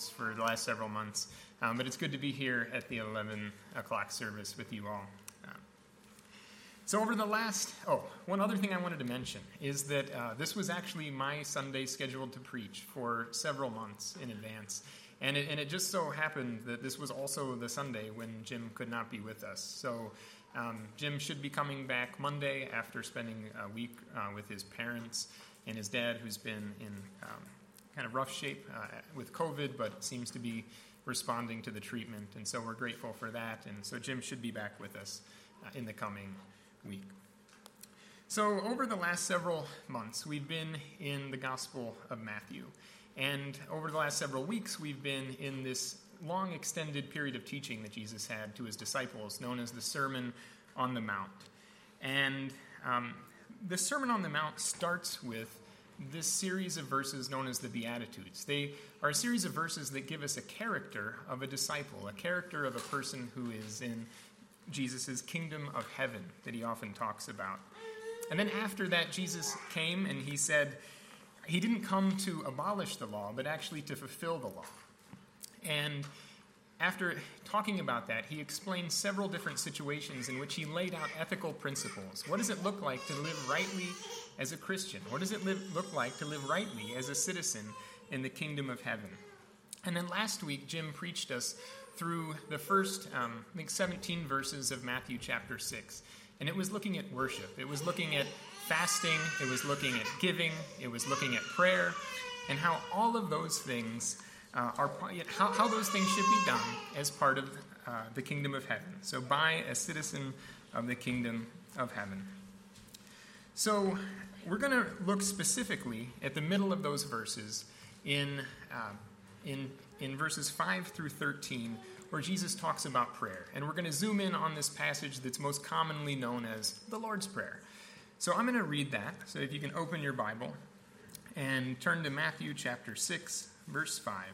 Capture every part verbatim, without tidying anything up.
service for the last several months, um, but it's good to be here at the eleven o'clock service with you all. Um, so over the last, oh, one other thing I wanted to mention is that uh, this was actually my Sunday scheduled to preach for several months in advance. And it, and it just so happened that this was also the Sunday when Jim could not be with us. So um, Jim should be coming back Monday after spending a week uh, with his parents and his dad, who's been in um, kind of rough shape uh, with COVID, but seems to be responding to the treatment. And so we're grateful for that. And so Jim should be back with us uh, in the coming week. So over the last several months, we've been in the Gospel of Matthew. And over the last several weeks, we've been in this long extended period of teaching that Jesus had to his disciples, known as the Sermon on the Mount. And um, the Sermon on the Mount starts with this series of verses known as the Beatitudes. They are a series of verses that give us a character of a disciple, a character of a person who is in Jesus' kingdom of heaven that he often talks about. And then after that, Jesus came and he said, he didn't come to abolish the law, but actually to fulfill the law. And after talking about that, he explained several different situations in which he laid out ethical principles. What does it look like to live rightly as a Christian? What does it live, look like to live rightly as a citizen in the kingdom of heaven? And then last week, Jim preached us through the first, um, I think, seventeen verses of Matthew chapter six. And it was looking at worship. It was looking at fasting, it was looking at giving, it was looking at prayer, and how all of those things uh, are, how, how those things should be done as part of uh, the kingdom of heaven. So by a citizen of the kingdom of heaven. So we're going to look specifically at the middle of those verses in, uh, in, in verses five through thirteen, where Jesus talks about prayer. And we're going to zoom in on this passage that's most commonly known as the Lord's Prayer. So I'm going to read that. So if you can open your Bible and turn to Matthew chapter six, verse five.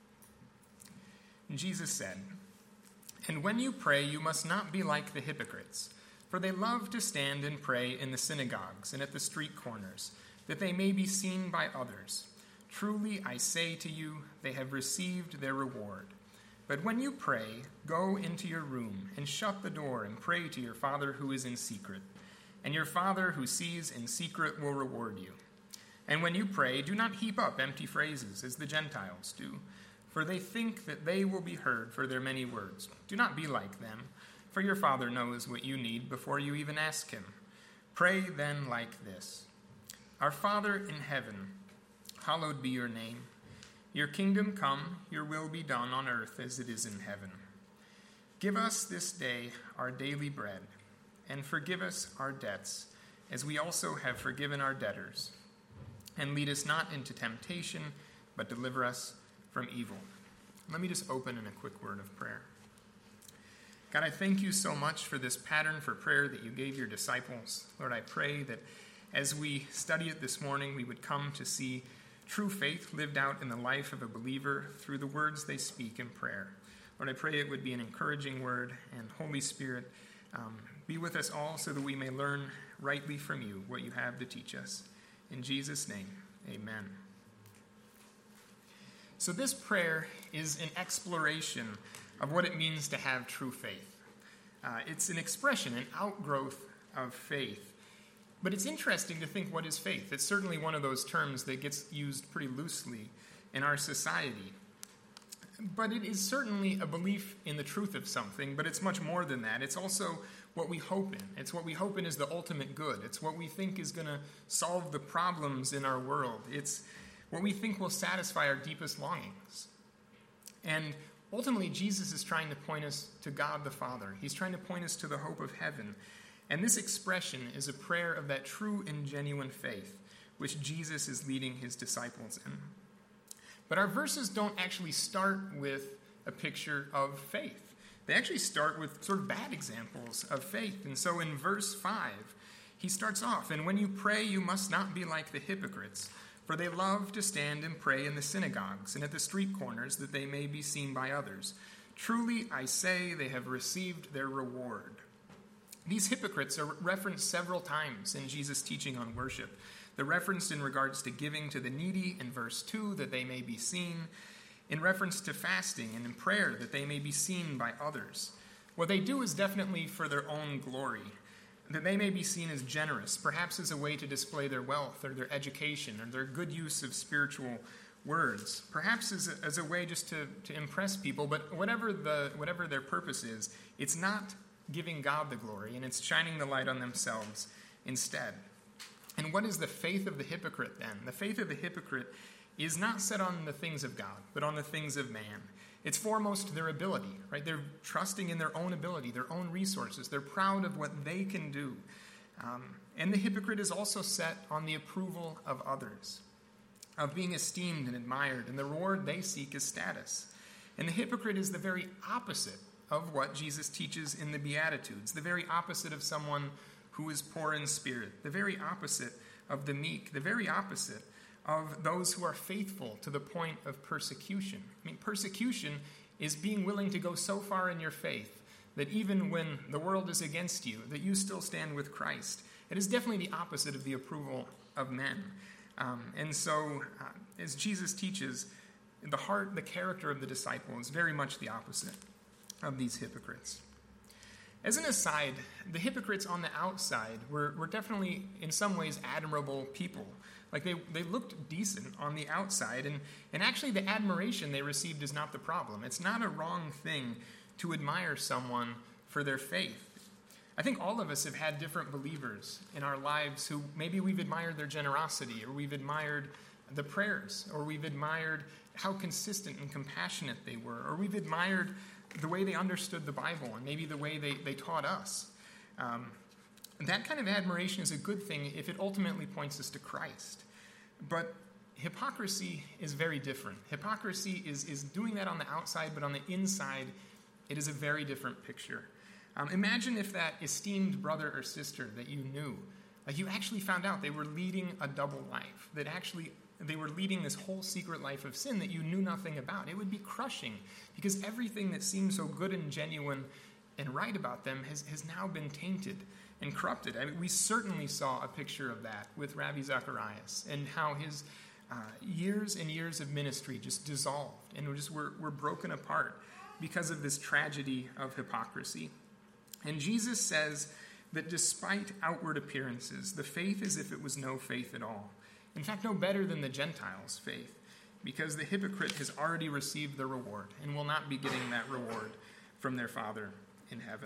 And Jesus said, "And when you pray, you must not be like the hypocrites, for they love to stand and pray in the synagogues and at the street corners, that they may be seen by others. Truly, I say to you, they have received their reward. But when you pray, go into your room and shut the door and pray to your Father who is in secret. And your Father who sees in secret will reward you. And when you pray, do not heap up empty phrases as the Gentiles do, for they think that they will be heard for their many words. Do not be like them, for your Father knows what you need before you even ask him. Pray then like this: Our Father in heaven, hallowed be your name. Your kingdom come, your will be done on earth as it is in heaven. Give us this day our daily bread, and forgive us our debts, as we also have forgiven our debtors. And lead us not into temptation, but deliver us from evil." Let me just open in a quick word of prayer. God, I thank you so much for this pattern for prayer that you gave your disciples. Lord, I pray that as we study it this morning, we would come to see true faith lived out in the life of a believer through the words they speak in prayer. Lord, I pray it would be an encouraging word, and Holy Spirit, um, be with us all so that we may learn rightly from you what you have to teach us. In Jesus' name, amen. So this prayer is an exploration of what it means to have true faith. Uh, it's an expression, an outgrowth of faith. But it's interesting to think, what is faith? It's certainly one of those terms that gets used pretty loosely in our society. But it is certainly a belief in the truth of something, but it's much more than that. It's also what we hope in. It's what we hope in is the ultimate good. It's what we think is going to solve the problems in our world. It's what we think will satisfy our deepest longings. And ultimately, Jesus is trying to point us to God the Father. He's trying to point us to the hope of heaven. And this expression is a prayer of that true and genuine faith, which Jesus is leading his disciples in. But our verses don't actually start with a picture of faith. They actually start with sort of bad examples of faith. And so in verse five, he starts off, "And when you pray, you must not be like the hypocrites, for they love to stand and pray in the synagogues and at the street corners, that they may be seen by others. Truly, I say, they have received their reward." These hypocrites are referenced several times in Jesus' teaching on worship. They're referenced in regards to giving to the needy in verse two, that they may be seen. in reference to fasting and in prayer that they may be seen by others. What they do is definitely for their own glory, that they may be seen as generous, perhaps as a way to display their wealth or their education or their good use of spiritual words, perhaps as a, as a way just to, to impress people. But whatever the whatever their purpose is, it's not giving God the glory, and it's shining the light on themselves instead. And what is the faith of the hypocrite then? The faith of the hypocrite is not set on the things of God, but on the things of man. It's foremost their ability, right? They're trusting in their own ability, their own resources. They're proud of what they can do. Um, and the hypocrite is also set on the approval of others, of being esteemed and admired, and the reward they seek is status. And the hypocrite is the very opposite of what Jesus teaches in the Beatitudes, the very opposite of someone who is poor in spirit, the very opposite of the meek, the very opposite of those who are faithful to the point of persecution. I mean, persecution is being willing to go so far in your faith that even when the world is against you, that you still stand with Christ. It is definitely the opposite of the approval of men. Um, and so, uh, as Jesus teaches, the heart, the character of the disciple is very much the opposite of these hypocrites. As an aside, the hypocrites on the outside were, were definitely, in some ways, admirable people. Like, they, they looked decent on the outside, and, and actually the admiration they received is not the problem. It's not a wrong thing to admire someone for their faith. I think all of us have had different believers in our lives who maybe we've admired their generosity, or we've admired the prayers, or we've admired how consistent and compassionate they were, or we've admired the way they understood the Bible and maybe the way they, they taught us. Um, that kind of admiration is a good thing if it ultimately points us to Christ. But hypocrisy is very different. Hypocrisy is, is doing that on the outside, but on the inside, it is a very different picture. Um, imagine if that esteemed brother or sister that you knew, like you actually found out they were leading a double life, that actually they were leading this whole secret life of sin that you knew nothing about. It would be crushing, because everything that seemed so good and genuine and right about them has, has now been tainted and corrupted. I mean, we certainly saw a picture of that with Rabbi Zacharias, and how his uh, years and years of ministry just dissolved and just were, were broken apart because of this tragedy of hypocrisy. And Jesus says that despite outward appearances, the faith is as if it was no faith at all. In fact, no better than the Gentiles' faith, because the hypocrite has already received the reward and will not be getting that reward from their Father in heaven.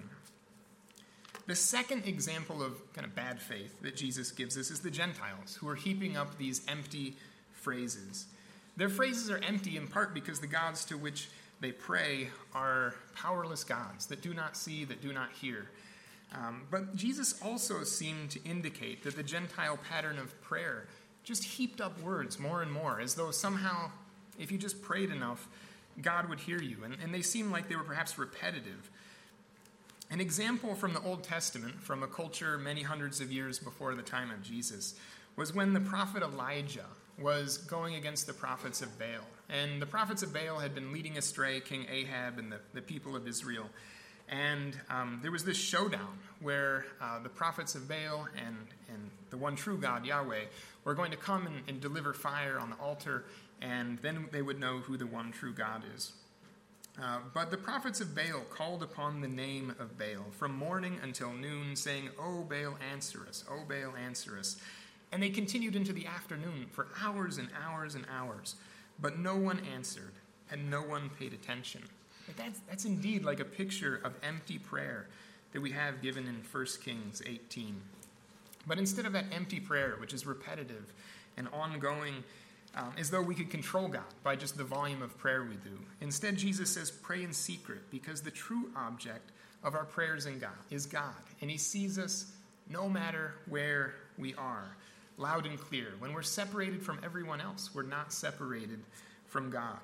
The second example of kind of bad faith that Jesus gives us is the Gentiles, who are heaping up these empty phrases. Their phrases are empty in part because the gods to which they pray are powerless gods that do not see, that do not hear. Um, but Jesus also seemed to indicate that the Gentile pattern of prayer just heaped up words more and more, as though somehow, if you just prayed enough, God would hear you. And, and they seemed like they were perhaps repetitive. An example from the Old Testament, from a culture many hundreds of years before the time of Jesus, was when the prophet Elijah was going against the prophets of Baal. And the prophets of Baal had been leading astray King Ahab and the, the people of Israel. And um, there was this showdown where uh, the prophets of Baal and, and the one true God, Yahweh, were going to come and, and deliver fire on the altar, and then they would know who the one true God is. Uh, but the prophets of Baal called upon the name of Baal from morning until noon, saying, "O Baal, answer us, O Baal, answer us." And they continued into the afternoon for hours and hours and hours, but no one answered, and no one paid attention. But that's, that's indeed like a picture of empty prayer that we have given in First Kings eighteen. But instead of that empty prayer, which is repetitive and ongoing, um, as though we could control God by just the volume of prayer we do, instead Jesus says, pray in secret, because the true object of our prayers in God is God, and he sees us no matter where we are, loud and clear. When we're separated from everyone else, we're not separated from God.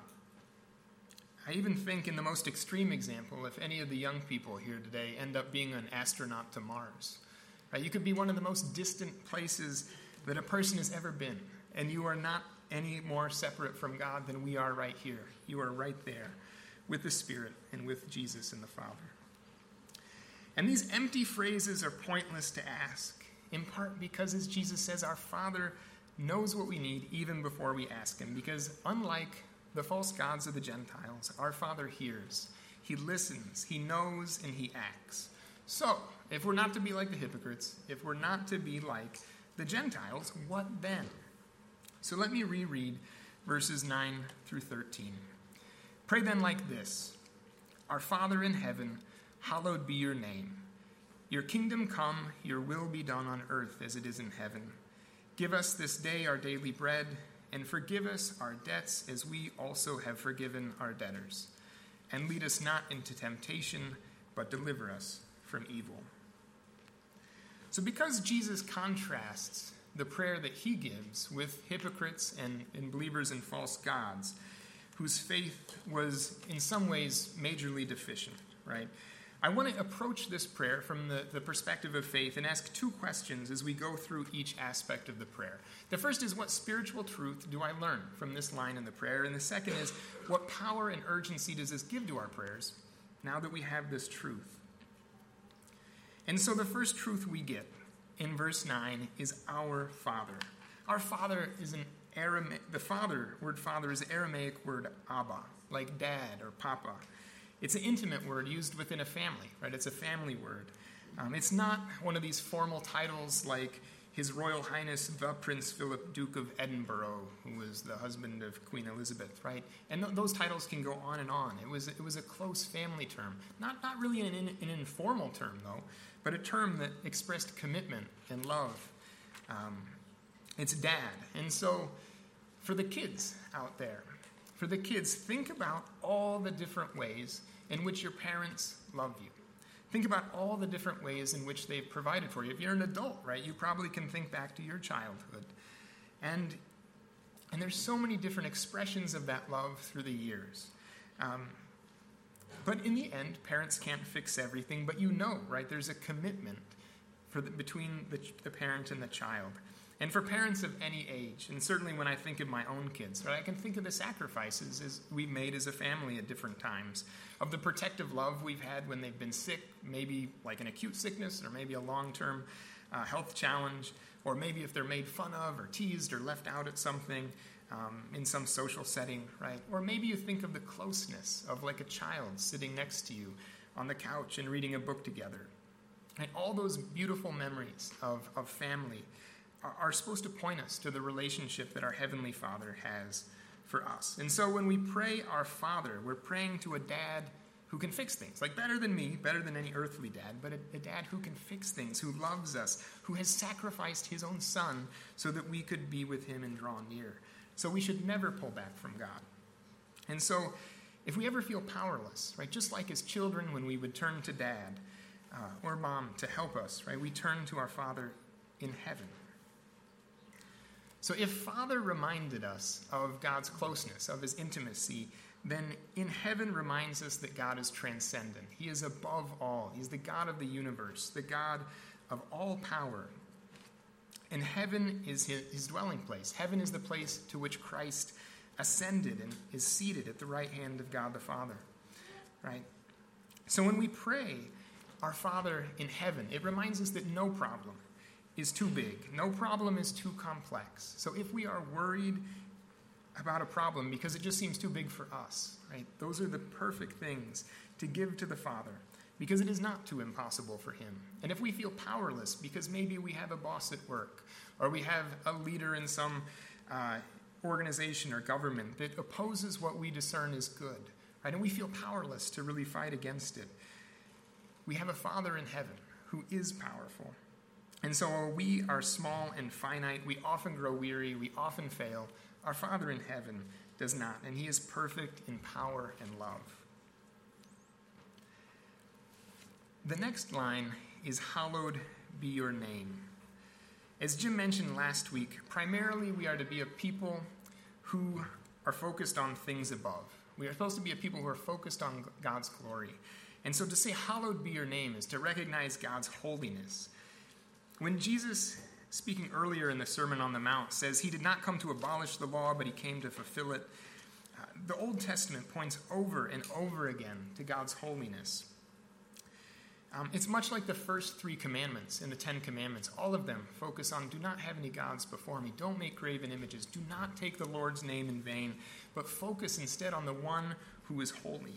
I even think in the most extreme example, if any of the young people here today end up being an astronaut to Mars, right? You could be one of the most distant places that a person has ever been, and you are not any more separate from God than we are right here. You are right there with the Spirit and with Jesus and the Father. And these empty phrases are pointless to ask, in part because, as Jesus says, our Father knows what we need even before we ask him, because unlike the false gods of the Gentiles, our Father hears. He listens, he knows, and he acts. So, if we're not to be like the hypocrites, if we're not to be like the Gentiles, what then? So let me reread verses nine through thirteen. Pray then like this: Our Father in heaven, hallowed be your name. Your kingdom come, your will be done on earth as it is in heaven. Give us this day our daily bread, and forgive us our debts as we also have forgiven our debtors. And lead us not into temptation, but deliver us from evil. So because Jesus contrasts the prayer that he gives with hypocrites and, and believers in false gods, whose faith was in some ways majorly deficient, right? I want to approach this prayer from the, the perspective of faith and ask two questions as we go through each aspect of the prayer. The first is, what spiritual truth do I learn from this line in the prayer? And the second is, what power and urgency does this give to our prayers now that we have this truth? And so the first truth we get in verse nine is our Father. Our Father is an Aramaic, the father, word father is the Aramaic word Abba, like dad or papa. It's an intimate word used within a family, right? It's a family word. Um, it's not one of these formal titles like His Royal Highness the Prince Philip, Duke of Edinburgh, who was the husband of Queen Elizabeth, right? And th- those titles can go on and on. It was it was a close family term, not not really an, an, an informal term though, but a term that expressed commitment and love. Um, it's dad, and so for the kids out there. For the kids, think about all the different ways in which your parents love you. Think about all the different ways in which they've provided for you. If you're an adult, right, you probably can think back to your childhood. And, and there's so many different expressions of that love through the years. Um, but in the end, parents can't fix everything, but you know, right, there's a commitment for the, between the, the parent and the child. And for parents of any age, and certainly when I think of my own kids, right, I can think of the sacrifices as we've made as a family at different times, of the protective love we've had when they've been sick, maybe like an acute sickness, or maybe a long-term uh, health challenge, or maybe if they're made fun of or teased or left out at something um, in some social setting, right? Or maybe you think of the closeness of like a child sitting next to you on the couch and reading a book together. And all those beautiful memories of, of family are supposed to point us to the relationship that our Heavenly Father has for us. And so when we pray our Father, we're praying to a dad who can fix things, like better than me, better than any earthly dad, but a, a dad who can fix things, who loves us, who has sacrificed his own son so that we could be with him and draw near. So we should never pull back from God. And so if we ever feel powerless, right, just like as children when we would turn to dad uh, or mom to help us, right, we turn to our Father in heaven. So if Father reminded us of God's closeness, of his intimacy, then in heaven reminds us that God is transcendent. He is above all. He's the God of the universe, the God of all power. And heaven is his, his dwelling place. Heaven is the place to which Christ ascended and is seated at the right hand of God the Father. Right? So when we pray our Father in heaven, it reminds us that no problem is too big. No problem is too complex. So if we are worried about a problem because it just seems too big for us, right? Those are the perfect things to give to the Father because it is not too impossible for him. And if we feel powerless because maybe we have a boss at work or we have a leader in some uh, organization or government that opposes what we discern is good, right? And we feel powerless to really fight against it, we have a Father in heaven who is powerful. And so while we are small and finite, we often grow weary, we often fail, our Father in heaven does not, and he is perfect in power and love. The next line is, hallowed be your name. As Jim mentioned last week, primarily we are to be a people who are focused on things above. We are supposed to be a people who are focused on God's glory. And so to say, hallowed be your name, is to recognize God's holiness. When Jesus, speaking earlier in the Sermon on the Mount, says he did not come to abolish the law, but he came to fulfill it, uh, the Old Testament points over and over again to God's holiness. Um, it's much like the first three commandments in the Ten Commandments. All of them focus on, do not have any gods before me, don't make graven images, do not take the Lord's name in vain, but focus instead on the one who is holy.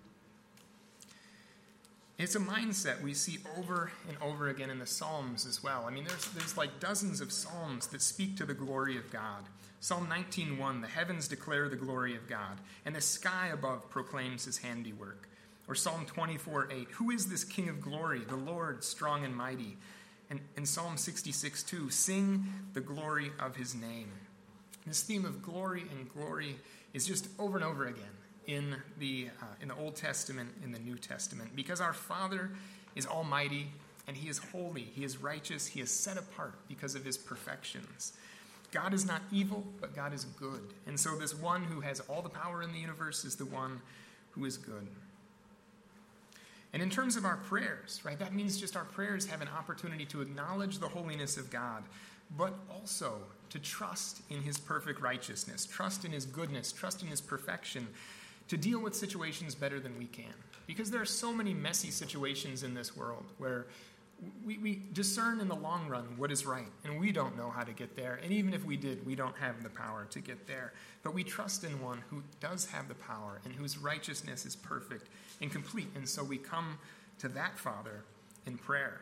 It's a mindset we see over and over again in the Psalms as well. I mean, there's, there's like dozens of Psalms that speak to the glory of God. Psalm nineteen one, the heavens declare the glory of God, and the sky above proclaims his handiwork. Or Psalm twenty-four eight, who is this King of glory, the Lord strong and mighty? And in Psalm sixty-six two, sing the glory of his name. This theme of glory and glory is just over and over again in the uh, in the Old Testament, in the New Testament, because our Father is almighty and he is holy, he is righteous, he is set apart because of his perfections. God is not evil, but God is good. And so this one who has all the power in the universe is the one who is good. And in terms of our prayers, right, that means just our prayers have an opportunity to acknowledge the holiness of God, but also to trust in his perfect righteousness, trust in his goodness, trust in his perfection, to deal with situations better than we can. Because there are so many messy situations in this world where we, we discern in the long run what is right, and we don't know how to get there. And even if we did, we don't have the power to get there. But we trust in one who does have the power and whose righteousness is perfect and complete. And so we come to that Father in prayer.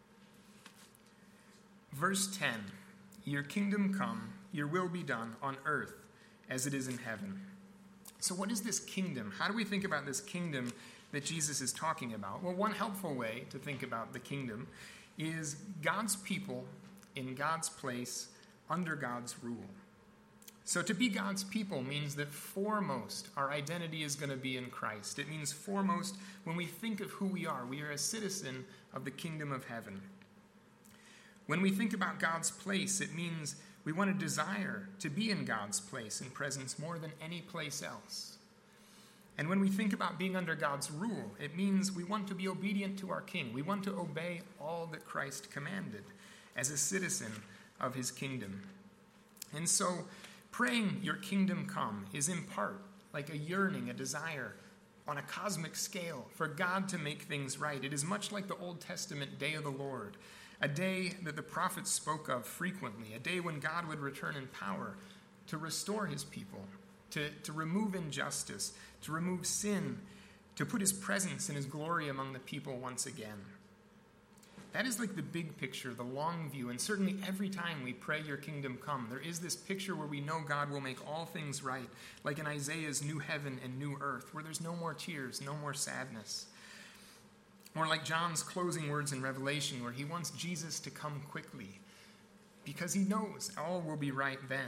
Verse ten, your kingdom come, your will be done on earth as it is in heaven. So what is this kingdom? How do we think about this kingdom that Jesus is talking about? Well, one helpful way to think about the kingdom is God's people in God's place under God's rule. So to be God's people means that foremost, our identity is going to be in Christ. It means foremost, when we think of who we are, we are a citizen of the kingdom of heaven. When we think about God's place, it means we want to desire to be in God's place and presence more than any place else. And when we think about being under God's rule, it means we want to be obedient to our King. We want to obey all that Christ commanded as a citizen of his kingdom. And so praying your kingdom come is in part like a yearning, a desire on a cosmic scale for God to make things right. It is much like the Old Testament day of the Lord, a day that the prophets spoke of frequently, a day when God would return in power to restore his people, to, to remove injustice, to remove sin, to put his presence and his glory among the people once again. That is like the big picture, the long view, and certainly every time we pray your kingdom come, there is this picture where we know God will make all things right, like in Isaiah's new heaven and new earth, where there's no more tears, no more sadness. Or like John's closing words in Revelation, where he wants Jesus to come quickly, because he knows all will be right then.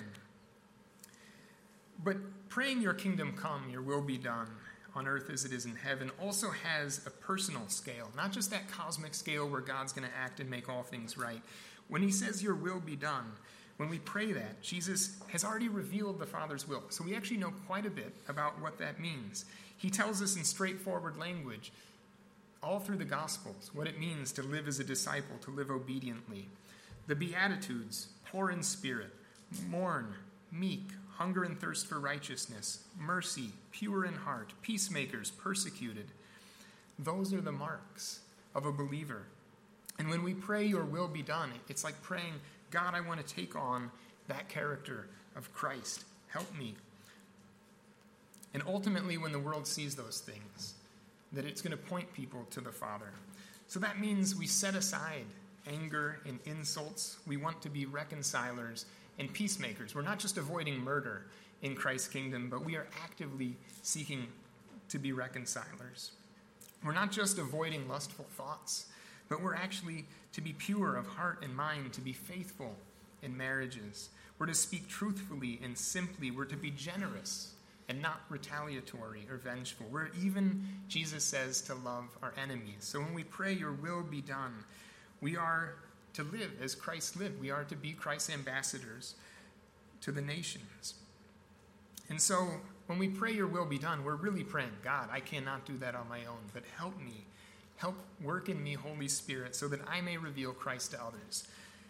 But praying your kingdom come, your will be done, on earth as it is in heaven, also has a personal scale, not just that cosmic scale where God's going to act and make all things right. When he says your will be done, when we pray that, Jesus has already revealed the Father's will. So we actually know quite a bit about what that means. He tells us in straightforward language, all through the Gospels, what it means to live as a disciple, to live obediently. The Beatitudes, poor in spirit, mourn, meek, hunger and thirst for righteousness, mercy, pure in heart, peacemakers, persecuted. Those are the marks of a believer. And when we pray your will be done, it's like praying, God, I want to take on that character of Christ. Help me. And ultimately, when the world sees those things, that it's going to point people to the Father. So that means we set aside anger and insults. We want to be reconcilers and peacemakers. We're not just avoiding murder in Christ's kingdom, but we are actively seeking to be reconcilers. We're not just avoiding lustful thoughts, but we're actually to be pure of heart and mind, to be faithful in marriages. We're to speak truthfully and simply. We're to be generous and not retaliatory or vengeful. Where even Jesus says to love our enemies. So when we pray your will be done, we are to live as Christ lived. We are to be Christ's ambassadors to the nations. And so when we pray your will be done, we're really praying, God, I cannot do that on my own, but help me. Help work in me, Holy Spirit, so that I may reveal Christ to others.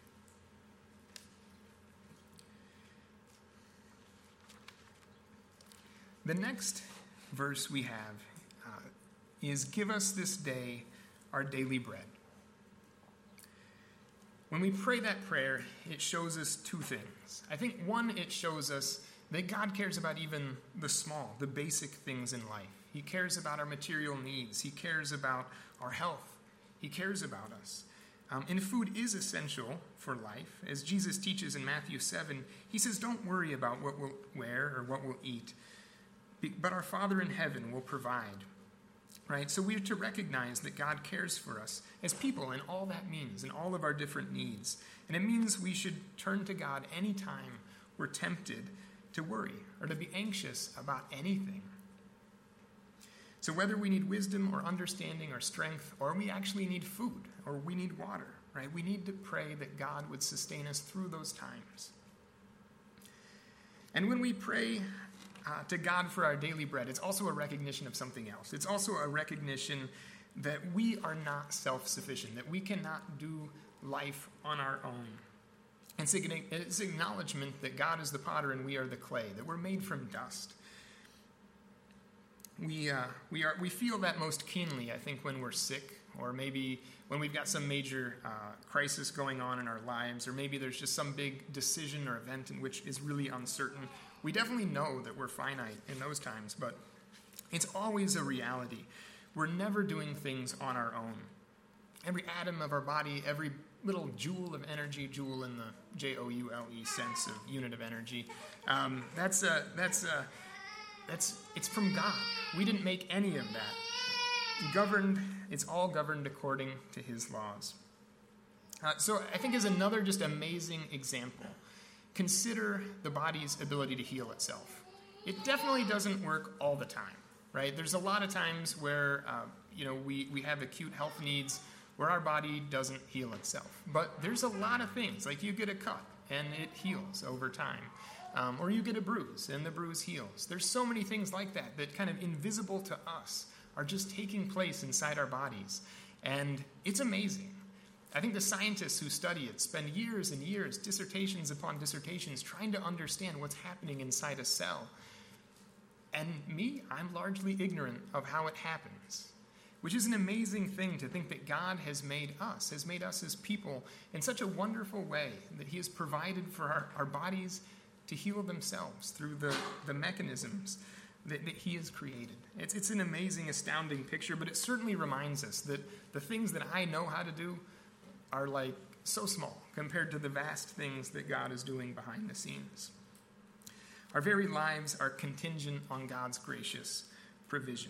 The next verse we have uh, is, give us this day our daily bread. When we pray that prayer, it shows us two things. I think one, it shows us that God cares about even the small, the basic things in life. He cares about our material needs. He cares about our health. He cares about us. Um, and food is essential for life. As Jesus teaches in Matthew seven, he says, don't worry about what we'll wear or what we'll eat, but our Father in heaven will provide. Right? So we are to recognize that God cares for us as people and all that means and all of our different needs. And it means we should turn to God anytime we're tempted to worry or to be anxious about anything. So whether we need wisdom or understanding or strength, or we actually need food or we need water, right? We need to pray that God would sustain us through those times. And when we pray uh, to God for our daily bread, it's also a recognition of something else. It's also a recognition that we are not self-sufficient, that we cannot do life on our own. It's an acknowledgement that God is the potter and we are the clay, that we're made from dust. We uh, we are we feel that most keenly, I think, when we're sick, or maybe when we've got some major uh, crisis going on in our lives, or maybe there's just some big decision or event in which is really uncertain. We definitely know that we're finite in those times, but it's always a reality. We're never doing things on our own. Every atom of our body, every little joule of energy, joule in the J O U L E sense of unit of energy, um, that's a that's a That's it's from God. We didn't make any of that. Governed, it's all governed according to his laws. Uh, so I think is another just amazing example. Consider the body's ability to heal itself. It definitely doesn't work all the time, right? There's a lot of times where uh, you know we, we have acute health needs where our body doesn't heal itself. But there's a lot of things, like you get a cut and it heals over time. Um, or you get a bruise, and the bruise heals. There's so many things like that that kind of invisible to us are just taking place inside our bodies. And it's amazing. I think the scientists who study it spend years and years, dissertations upon dissertations, trying to understand what's happening inside a cell. And me, I'm largely ignorant of how it happens, which is an amazing thing to think that God has made us, has made us as people in such a wonderful way, that he has provided for our, our bodies to heal themselves through the, the mechanisms that, that he has created. It's, it's an amazing, astounding picture, but it certainly reminds us that the things that I know how to do are like so small compared to the vast things that God is doing behind the scenes. Our very lives are contingent on God's gracious provision.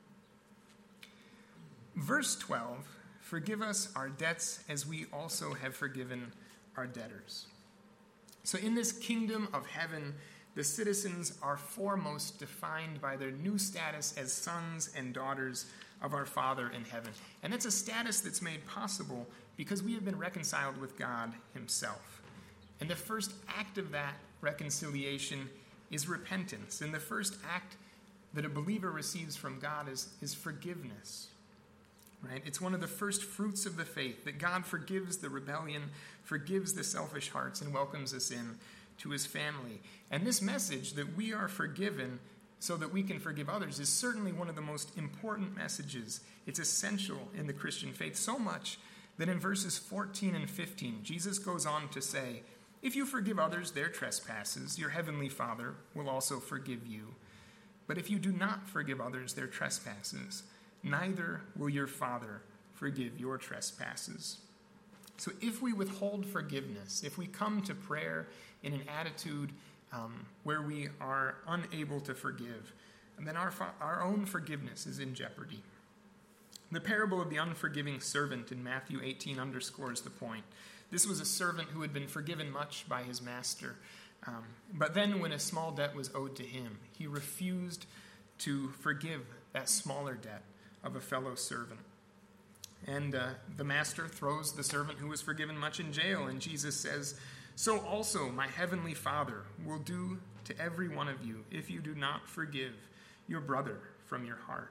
Verse twelve, forgive us our debts as we also have forgiven our debtors. So in this kingdom of heaven, the citizens are foremost defined by their new status as sons and daughters of our Father in heaven. And that's a status that's made possible because we have been reconciled with God himself. And the first act of that reconciliation is repentance. And the first act that a believer receives from God is, is forgiveness. Right? It's one of the first fruits of the faith, that God forgives the rebellion, forgives the selfish hearts, and welcomes us in to his family. And this message that we are forgiven so that we can forgive others is certainly one of the most important messages. It's essential in the Christian faith, so much that in verses fourteen and fifteen, Jesus goes on to say, if you forgive others their trespasses, your heavenly Father will also forgive you. But if you do not forgive others their trespasses, neither will your Father forgive your trespasses. So if we withhold forgiveness, if we come to prayer in an attitude um, where we are unable to forgive, then our, our own forgiveness is in jeopardy. The parable of the unforgiving servant in Matthew eighteen underscores the point. This was a servant who had been forgiven much by his master. Um, but then when a small debt was owed to him, he refused to forgive that smaller debt of a fellow servant. And uh, the master throws the servant who was forgiven much in jail, and Jesus says, so also my heavenly Father will do to every one of you if you do not forgive your brother from your heart.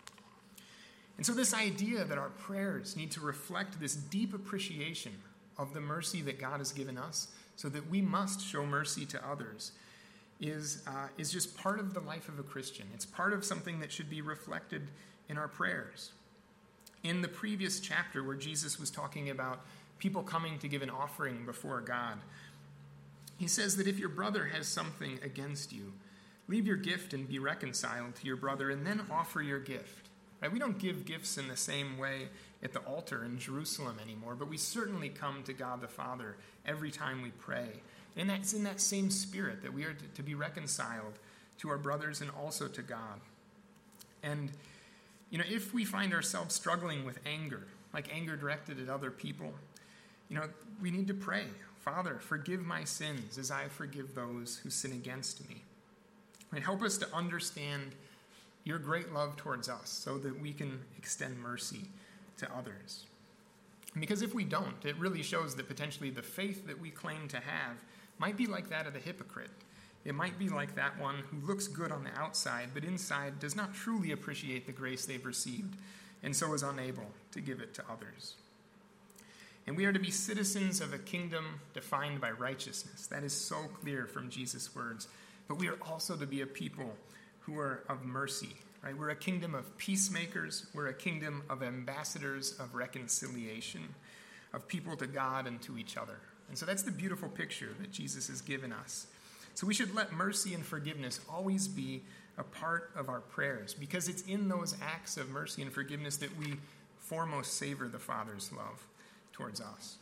And so this idea that our prayers need to reflect this deep appreciation of the mercy that God has given us, so that we must show mercy to others, is, uh, is just part of the life of a Christian. It's part of something that should be reflected in our prayers. In the previous chapter where Jesus was talking about people coming to give an offering before God, He says that if your brother has something against you, leave your gift and be reconciled to your brother, and then offer your gift. Right? We don't give gifts in the same way at the altar in Jerusalem anymore, but we certainly come to God the Father every time we pray. And that's in that same spirit that we are to, to be reconciled to our brothers and also to God. And, you know, if we find ourselves struggling with anger, like anger directed at other people, you know, we need to pray, Father, forgive my sins as I forgive those who sin against me. And help us to understand your great love towards us so that we can extend mercy to others. Because if we don't, it really shows that potentially the faith that we claim to have might be like that of the hypocrite. It might be like that one who looks good on the outside, but inside does not truly appreciate the grace they've received, and so is unable to give it to others. And we are to be citizens of a kingdom defined by righteousness. That is so clear from Jesus' words. But we are also to be a people who are of mercy, right? We're a kingdom of peacemakers. We're a kingdom of ambassadors of reconciliation, of people to God and to each other. And so that's the beautiful picture that Jesus has given us. So we should let mercy and forgiveness always be a part of our prayers, because it's in those acts of mercy and forgiveness that we foremost savor the Father's love towards us.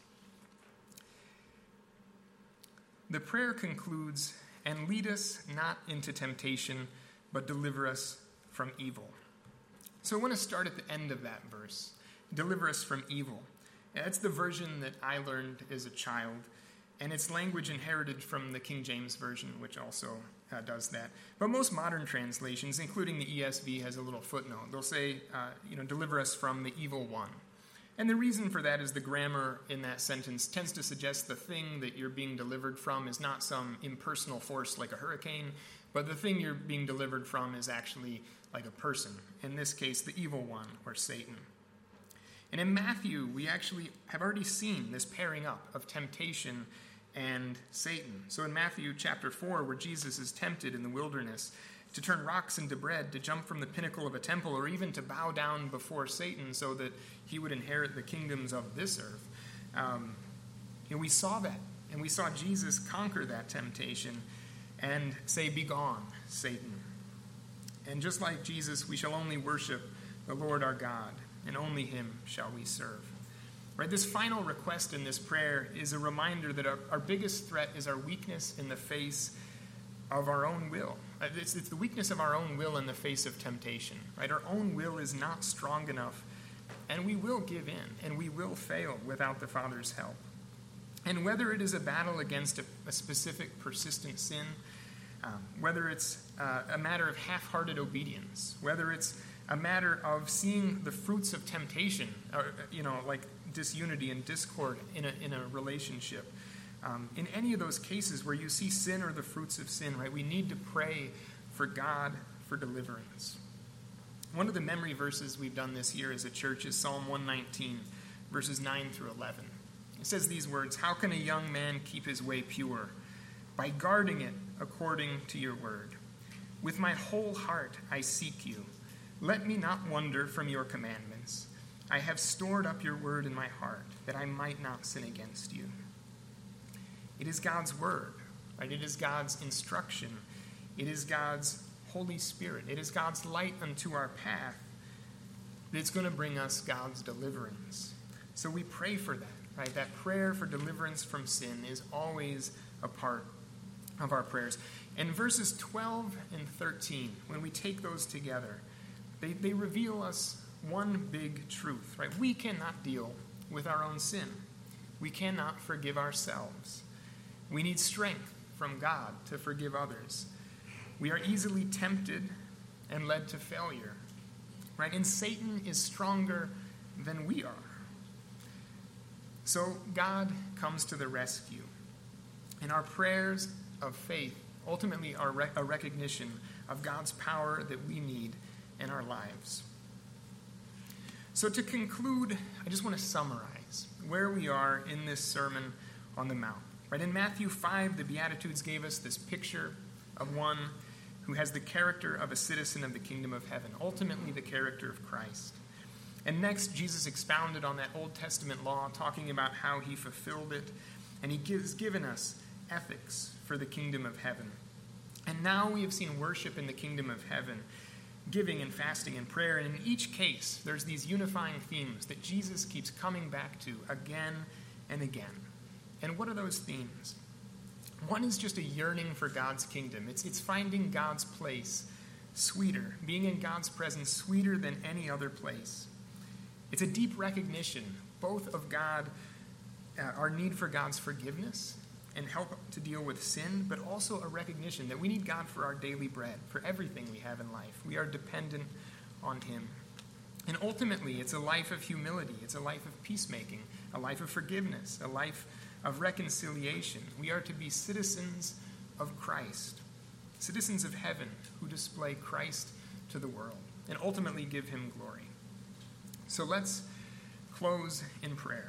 The prayer concludes, and lead us not into temptation, but deliver us from evil. So I want to start at the end of that verse. Deliver us from evil. That's the version that I learned as a child, and it's language inherited from the King James Version, which also uh, does that. But most modern translations, including the E S V, has a little footnote. They'll say, uh, you know, deliver us from the evil one. And the reason for that is the grammar in that sentence tends to suggest the thing that you're being delivered from is not some impersonal force like a hurricane, but the thing you're being delivered from is actually like a person. In this case, the evil one, or Satan. And in Matthew, we actually have already seen this pairing up of temptation and Satan. So in Matthew chapter four, where Jesus is tempted in the wilderness to turn rocks into bread, to jump from the pinnacle of a temple, or even to bow down before Satan so that he would inherit the kingdoms of this earth. Um, and we saw that, and we saw Jesus conquer that temptation and say, "Begone, Satan." And just like Jesus, we shall only worship the Lord our God, and only him shall we serve. Right? This final request in this prayer is a reminder that our, our biggest threat is our weakness in the face of our own will. It's, it's the weakness of our own will in the face of temptation. Right? Our own will is not strong enough, and we will give in, and we will fail without the Father's help. And whether it is a battle against a, a specific persistent sin, um, whether it's uh, a matter of half-hearted obedience, whether it's a matter of seeing the fruits of temptation, or, you know, like disunity and discord in a, in a relationship. Um, in any of those cases where you see sin or the fruits of sin, right, we need to pray for God for deliverance. One of the memory verses we've done this year as a church is Psalm one nineteen, verses nine through eleven. It says these words, "How can a young man keep his way pure? By guarding it according to your word. With my whole heart I seek you. Let me not wander from your commandments. I have stored up your word in my heart, that I might not sin against you." It is God's word, right? It is God's instruction. It is God's Holy Spirit. It is God's light unto our path that's going to bring us God's deliverance. So we pray for that, right? That prayer for deliverance from sin is always a part of our prayers. And verses twelve and thirteen, when we take those together, they, they reveal us one big truth, right? We cannot deal with our own sin. We cannot forgive ourselves. We need strength from God to forgive others. We are easily tempted and led to failure, right? And Satan is stronger than we are. So God comes to the rescue. And our prayers of faith ultimately are rec- a recognition of God's power that we need in our lives. So to conclude, I just want to summarize where we are in this Sermon on the Mount. Right, in Matthew five, the Beatitudes gave us this picture of one who has the character of a citizen of the kingdom of heaven, ultimately the character of Christ. And next, Jesus expounded on that Old Testament law, talking about how he fulfilled it, and he has given us ethics for the kingdom of heaven. And now we have seen worship in the kingdom of heaven, giving and fasting and prayer. And in each case, there's these unifying themes that Jesus keeps coming back to again and again. And what are those themes? One is just a yearning for God's kingdom. It's, it's finding God's place sweeter, being in God's presence sweeter than any other place. It's a deep recognition, both of God, uh, our need for God's forgiveness and help to deal with sin, but also a recognition that we need God for our daily bread, for everything we have in life. We are dependent on him. And ultimately, it's a life of humility. It's a life of peacemaking, a life of forgiveness, a life of reconciliation. We are to be citizens of Christ, citizens of heaven who display Christ to the world and ultimately give him glory. So let's close in prayer.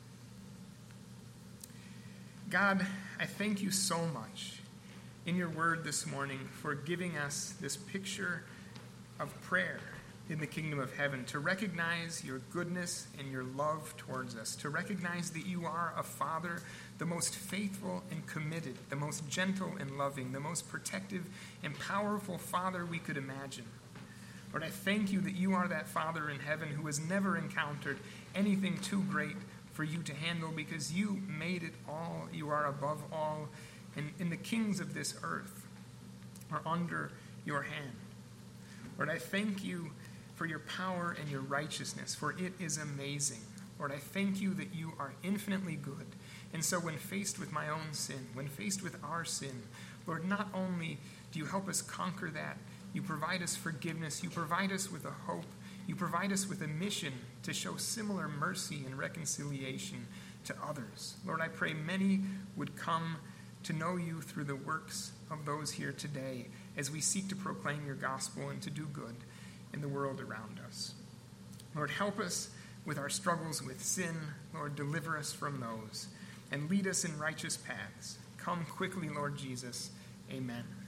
God, I thank you so much in your word this morning for giving us this picture of prayer in the kingdom of heaven, to recognize your goodness and your love towards us, to recognize that you are a Father, the most faithful and committed, the most gentle and loving, the most protective and powerful Father we could imagine. Lord, I thank you that you are that Father in heaven who has never encountered anything too great for you to handle because you made it all. You are above all, and, and the kings of this earth are under your hand. Lord, I thank you for your power and your righteousness, for it is amazing. Lord, I thank you that you are infinitely good. And so when faced with my own sin, when faced with our sin, Lord, not only do you help us conquer that, you provide us forgiveness, you provide us with a hope, you provide us with a mission to show similar mercy and reconciliation to others. Lord, I pray many would come to know you through the works of those here today as we seek to proclaim your gospel and to do good in the world around us. Lord, help us with our struggles with sin. Lord, deliver us from those and lead us in righteous paths. Come quickly, Lord Jesus. Amen.